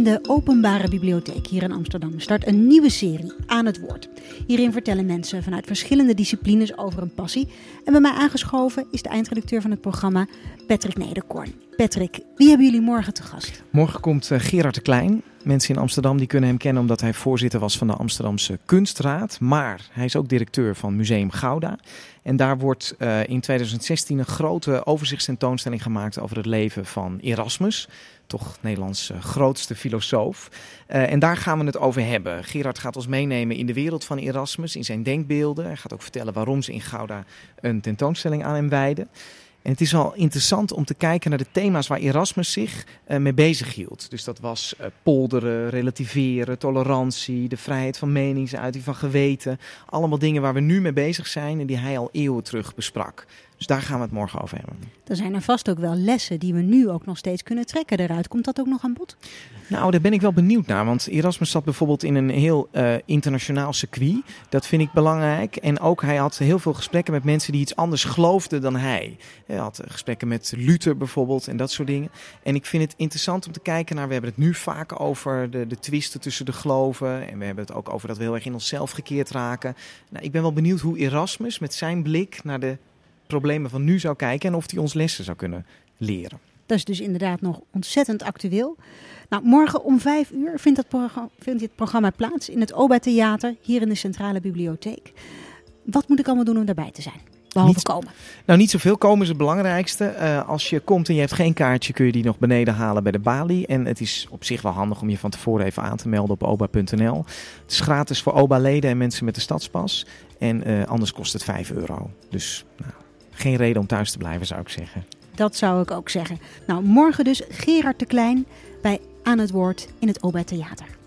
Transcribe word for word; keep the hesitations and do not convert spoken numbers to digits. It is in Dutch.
In de Openbare Bibliotheek hier in Amsterdam start een nieuwe serie Aan het Woord. Hierin vertellen mensen vanuit verschillende disciplines over een passie. En bij mij aangeschoven is de eindredacteur van het programma, Patrick Nederkorn. Patrick, wie hebben jullie morgen te gast? Morgen komt uh, Gerard de Klein. Mensen in Amsterdam die kunnen hem kennen omdat hij voorzitter was van de Amsterdamse Kunstraad. Maar hij is ook directeur van Museum Gouda. En daar wordt uh, in tweeduizend zestien een grote overzichtstentoonstelling gemaakt over het leven van Erasmus. Toch Nederlands uh, grootste filosoof. Uh, en daar gaan we het over hebben. Gerard gaat ons meenemen in de wereld van Erasmus, in zijn denkbeelden. Hij gaat ook vertellen waarom ze in Gouda een tentoonstelling aan hem wijden. En het is al interessant om te kijken naar de thema's waar Erasmus zich uh, mee bezig hield. Dus dat was uh, polderen, relativeren, tolerantie, de vrijheid van meningsuiting, van geweten. Allemaal dingen waar we nu mee bezig zijn en die hij al eeuwen terug besprak. Dus daar gaan we het morgen over hebben. Er zijn er vast ook wel lessen die we nu ook nog steeds kunnen trekken eruit. Komt dat ook nog aan bod? Nou, daar ben ik wel benieuwd naar. Want Erasmus zat bijvoorbeeld in een heel uh, internationaal circuit. Dat vind ik belangrijk. En ook hij had heel veel gesprekken met mensen die iets anders geloofden dan hij. Hij had gesprekken met Luther bijvoorbeeld en dat soort dingen. En ik vind het interessant om te kijken naar, we hebben het nu vaak over de, de twisten tussen de geloven. En we hebben het ook over dat we heel erg in onszelf gekeerd raken. Nou, ik ben wel benieuwd hoe Erasmus met zijn blik naar de problemen van nu zou kijken en of hij ons lessen zou kunnen leren. Dat is dus inderdaad nog ontzettend actueel. Nou, morgen om vijf uur vindt, het programma, vindt dit programma plaats in het Oba Theater, hier in de Centrale Bibliotheek. Wat moet ik allemaal doen om daarbij te zijn? Behalve niet, komen. Nou, niet zoveel komen is het belangrijkste. Uh, als je komt en je hebt geen kaartje, kun je die nog beneden halen bij de balie. En het is op zich wel handig om je van tevoren even aan te melden op oba punt n l. Het is gratis voor Oba-leden en mensen met de stadspas. En uh, anders kost het vijf euro. Dus nou, geen reden om thuis te blijven, zou ik zeggen. Dat zou ik ook zeggen. Nou, morgen dus Gerard de Klein bij Aan het Woord in het Oba Theater.